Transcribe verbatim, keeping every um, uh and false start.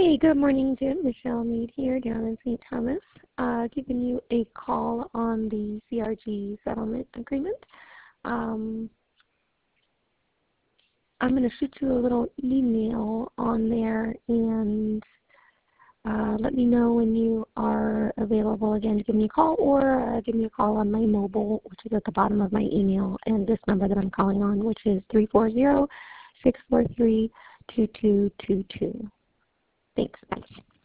Hey, good morning, Jim. Michelle Mead here down in Saint Thomas, uh, giving you a call on the C R G settlement agreement. Um, I'm going to shoot you a little email on there and uh, let me know when you are available again to give me a call, or uh, give me a call on my mobile, which is at the bottom of my email, and this number that I'm calling on, which is three four zero, six four three, two two two two. Thanks. Bye.